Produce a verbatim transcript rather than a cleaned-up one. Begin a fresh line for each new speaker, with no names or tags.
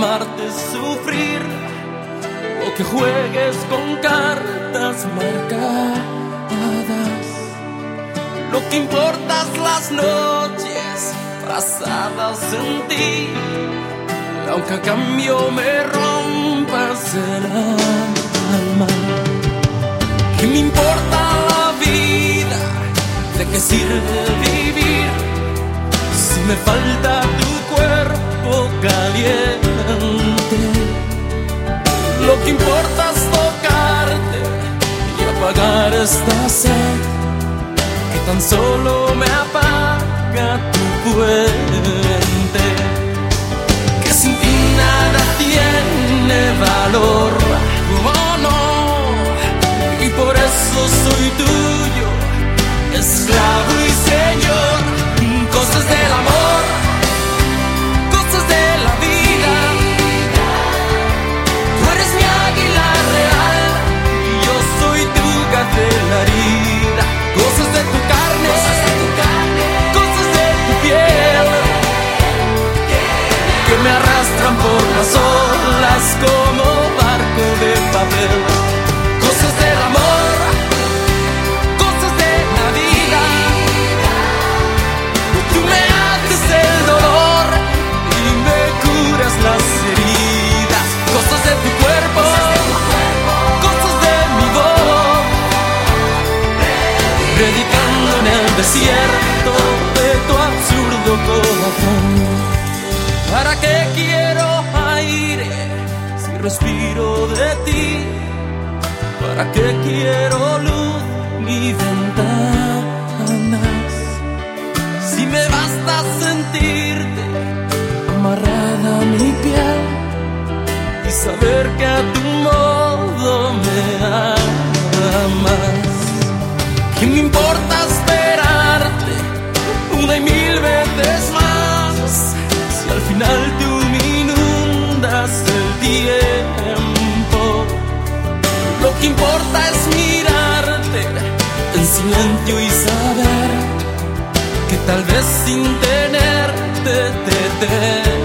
amarte es sufrir, o que juegues con cartas marcadas. Lo que importa es las noches pasadas en ti, aunque a cambio me rompas el alma. ¿Qué me importa la vida? ¿De qué sirve vivir si me falta tu cuerpo caliente? Lo que importa es tocarte y apagar esta sed que tan solo me apaga tu puente. Que sin ti nada tiene valor, oh no, y por eso soy tuyo, esclavo y señor. Cosas del amor, cosas de la vida. Tú eres mi águila real y yo soy tu gacela herida. Cosas de tu carne, cosas de tu, carne, cosas de tu piel, que me arrastran por las olas como barco de papel. Cosas del amor, cosas de la vida. Tú me haces el dolor y me curas las heridas. Cosas de tu cuerpo, cosas de mi voz, predicando en el desierto de tu absurdo corazón. ¿Para qué quiero aire si respiro de ti? ¿Para qué quiero luz ni ventanas si me basta sentirte amarrada a mi piel y saber que a tu modo me amas? ¿Qué me importa esperarte una y mil veces más si al final tú me inundas el tiempo? Lo que importa es mirarte en silencio y saber que tal vez sin tenerte te tengo.